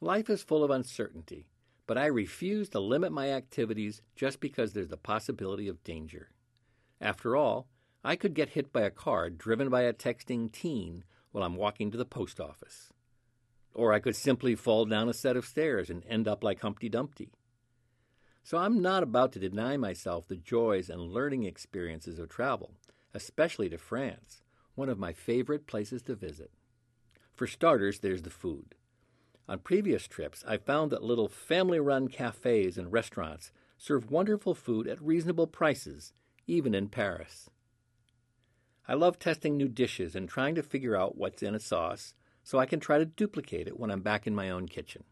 Life is full of uncertainty, but I refuse to limit my activities just because there's the possibility of danger. After all, I could get hit by a car driven by a texting teen while I'm walking to the post office. Or I could simply fall down a set of stairs and end up like Humpty Dumpty. So I'm not about to deny myself the joys and learning experiences of travel, especially to France, one of my favorite places to visit. For starters, there's the food. On previous trips, I found that little family-run cafes and restaurants serve wonderful food at reasonable prices, even in Paris. I love testing new dishes and trying to figure out what's in a sauce so I can try to duplicate it when I'm back in my own kitchen.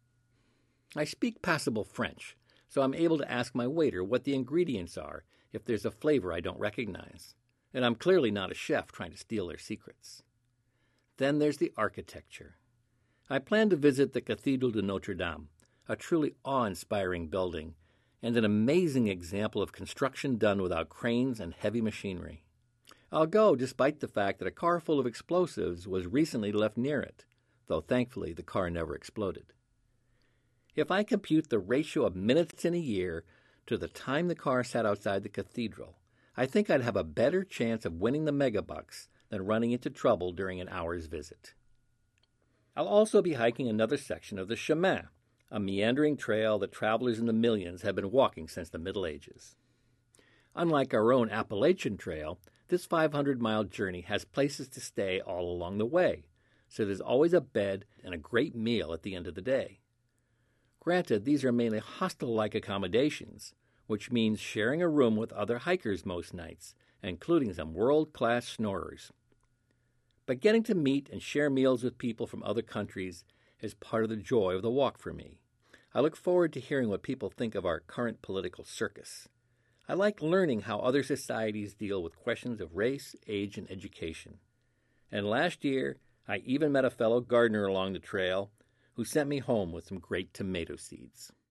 I speak passable French, so I'm able to ask my waiter what the ingredients are if there's a flavor I don't recognize, and I'm clearly not a chef trying to steal their secrets. Then there's the architecture. I plan to visit the Cathedral de Notre Dame, a truly awe-inspiring building, and an amazing example of construction done without cranes and heavy machinery. I'll go despite the fact that a car full of explosives was recently left near it, though thankfully the car never exploded. If I compute the ratio of minutes in a year to the time the car sat outside the cathedral, I think I'd have a better chance of winning the megabucks than running into trouble during an hour's visit. I'll also be hiking another section of the Chemin, a meandering trail that travelers in the millions have been walking since the Middle Ages. Unlike our own Appalachian Trail, this 500-mile journey has places to stay all along the way, so there's always a bed and a great meal at the end of the day. Granted, these are mainly hostel-like accommodations, which means sharing a room with other hikers most nights, including some world-class snorers. But getting to meet and share meals with people from other countries is part of the joy of the walk for me. I look forward to hearing what people think of our current political circus. I like learning how other societies deal with questions of race, age, and education. And last year, I even met a fellow gardener along the trail who sent me home with some great tomato seeds.